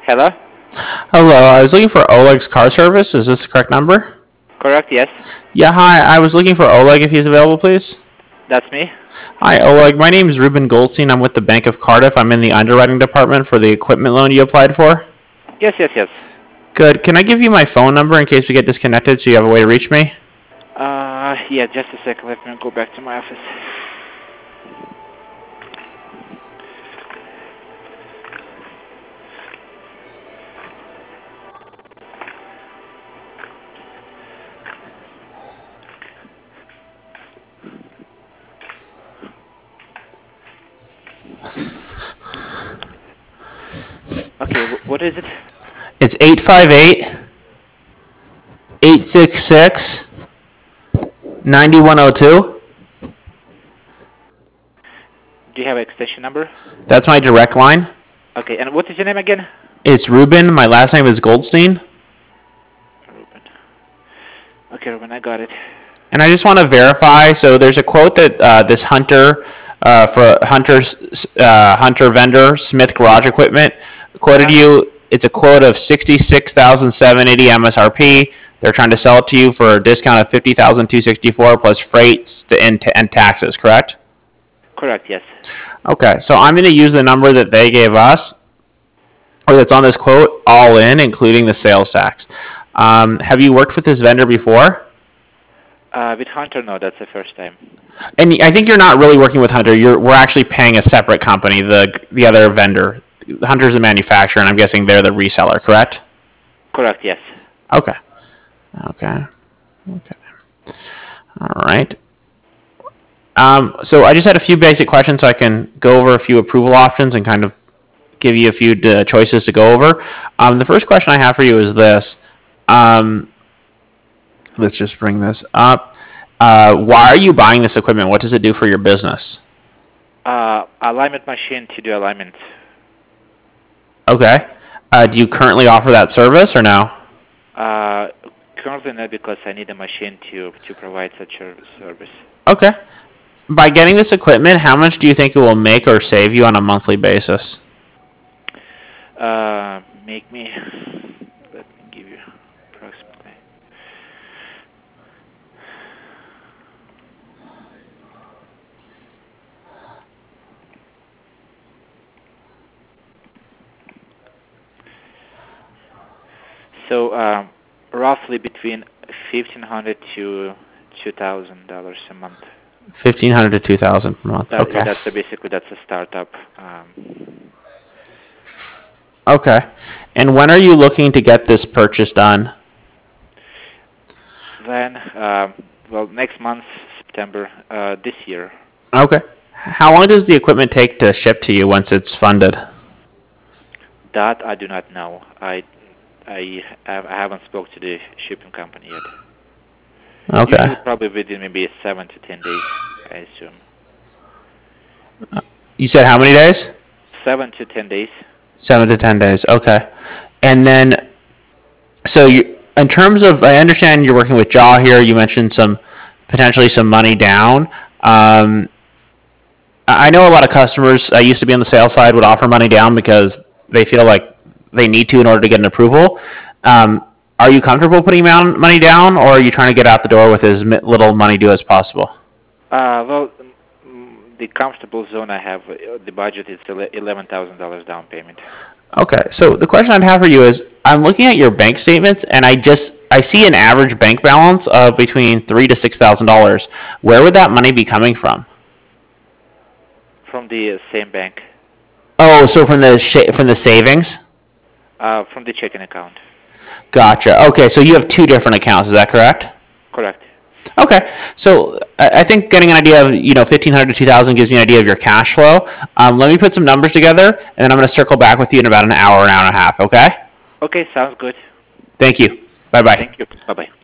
Hello? Hello, I was looking for Oleg's car service. Is this the correct number? Correct, yes. Yeah, hi. I was looking for Oleg if he's available, please. That's me. Hi, Oleg. My name is Ruben Goldstein. I'm with the Bank of Cardiff. I'm in the underwriting department for the equipment loan you applied for. Yes, yes, yes. Good. Can I give you my phone number in case we get disconnected so you have a way to reach me? Yeah, just a second. Let me go back to my office. Okay, what is it? It's 858-866-9102. Do you have an extension number? That's my direct line. Okay, and what is your name again? It's Ruben. My last name is Goldstein. Ruben. Okay, Ruben, I got it. And I just want to verify. So there's a quote that this Hunter Hunter vendor Smith Garage Equipment quoted you. It's a quote of 66,780 MSRP. They're trying to sell it to you for a discount of 50,264 plus freight and taxes. Correct? Correct, yes. Okay. So I'm going to use the number that they gave us, or that's on this quote, all in, including the sales tax. Have you worked with this vendor before? With Hunter, no, that's the first time. And I think you're not really working with Hunter. We're actually paying a separate company, the other vendor. Hunter's the manufacturer, and I'm guessing they're the reseller, correct? Correct, yes. Okay. All right. So I just had a few basic questions so I can go over a few approval options and kind of give you a few choices to go over. The first question I have for you is this. Let's just bring this up. Why are you buying this equipment? What does it do for your business? Alignment machine to do alignment. Okay. Do you currently offer that service or no? Currently not, because I need a machine to provide such a service. Okay. By getting this equipment, how much do you think it will make or save you on a monthly basis? Let me give you approximately. So, roughly between $1,500 to $2,000 a month. $1,500 to $2,000 per month. Okay. That's a startup. Okay. And when are you looking to get this purchase done? Then, next month, September, this year. Okay. How long does the equipment take to ship to you once it's funded? That I do not know. I haven't spoke to the shipping company yet. Okay. Usually probably within maybe 7 to 10 days, I assume. You said how many days? 7 to 10 days. 7 to 10 days. Okay. And then, so in terms of, I understand you're working with Jaw here. You mentioned potentially some money down. I know a lot of customers, I used to be on the sales side, would offer money down because they feel like they need to in order to get an approval. Are you comfortable putting money down, or are you trying to get out the door with as little money due as possible? The comfortable zone I have, the budget is $11,000 down payment. Okay, so the question I'd have for you is, I'm looking at your bank statements, and I see an average bank balance of between $3,000 to $6,000. Where would that money be coming from? From the same bank. Oh, so from the savings? From the checking account. Gotcha. Okay, so you have two different accounts. Is that correct? Correct. Okay, so I think getting an idea of $1,500 to $2,000 gives you an idea of your cash flow. Let me put some numbers together, and then I'm going to circle back with you in about an hour and a half. Okay? Okay, sounds good. Thank you. Bye bye. Thank you. Bye bye.